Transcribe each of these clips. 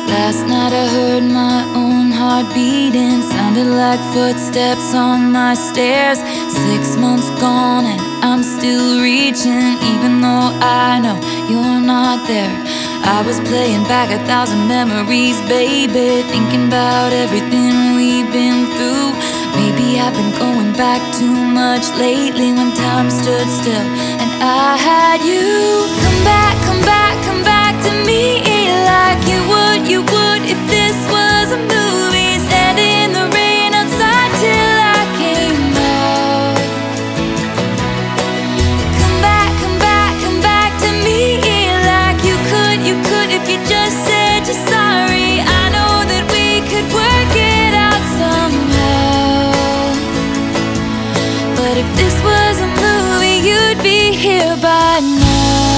Last night I heard my own heart beating, sounded like footsteps on my stairs. 6 months gone and I'm still reaching, even though I know you're not there. I was playing back 1,000 memories, baby, thinking about everything we've been through. Maybe I've been going back too much lately, when time stood still and I had you. Come back, come back, come back to me, like you would if this was a movie. Stand in the rain outside till I came out. Come back, come back, come back to me, like you could if you just said you're sorry. I know that we could work it out somehow, but if this was a movie, you'd be here by now.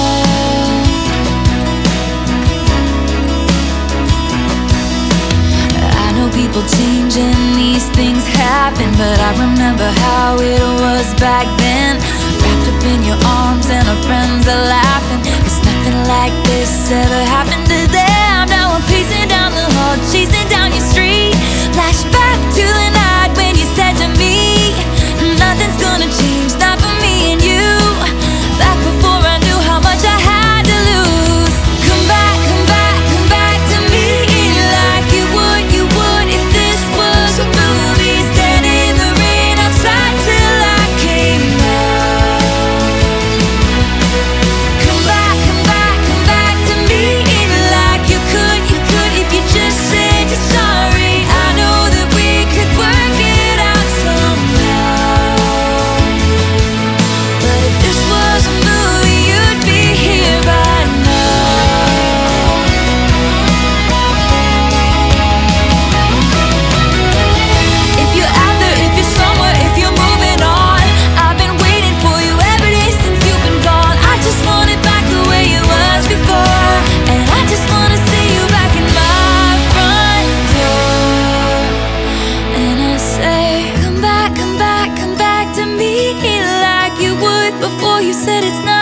People change and these things happen, but I remember how it was back then. Wrapped up in your arms and our friends are laughing, 'cause nothing like this ever happened to them. Now I'm pacing down the hall, chasing down your street. Flashback to the night when you said to me, nothing's gonna change, not for me and you. Back before I knew how much I had to lose. Come back, come back, come back to me, like you would if this was a movie. Stand in the rain outside till I came out. Come back, come back, come back to me, like you could if you just said you're sorry. I know that we could work it out somehow, but if this was a movie, you'd be here by now. If you're out there, if you're somewhere, if you're moving on, I've been waiting for you every day since you've been gone. I just want it back the way it was before, and I just wanna see you back in my front door. And I say, come back, come back, come back to me, like you would before you said it's not